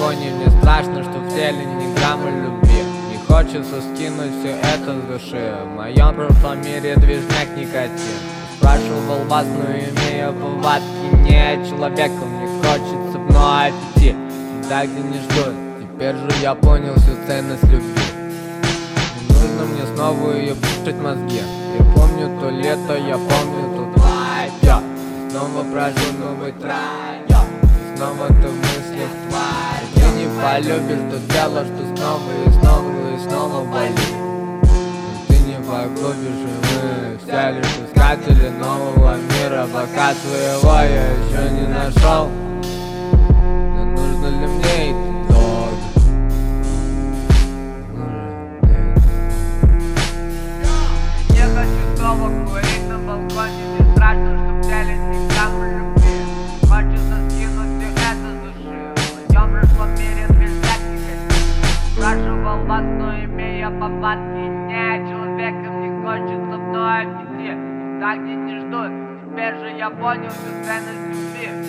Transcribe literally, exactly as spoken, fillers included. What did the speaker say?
пони. Мне страшно, что в теле ни грамма любви. Не хочется скинуть все это с души. В моем прошлом мире движняк никотин. Спрашивал вас, но имея повадки не человеком. Не хочется вновь идти туда, где не ждут. Теперь же я понял всю ценность любви. Не нужно мне снова ее пушить мозги. Я помню то лето, я помню тот лайф. Я снова прожил новый рай. Я снова ты в мыслях тварь. Ты не полюбишь то дело, что снова и снова и снова болит. Но ты не погубишь, и мы все лишь искатели нового мира. Пока своего я еще не нашел. Но нужно ли мне идти? Курить на балконе, не страшно, что в теле ни грамма любви. Хочется скинуть все это с души. В моем прошлом мире движняк никотин. Спрашивал вас, но имея повадки не человеком. Не хочется вновь идти туда, где не ждут. Теперь же я понял всю ценность любви.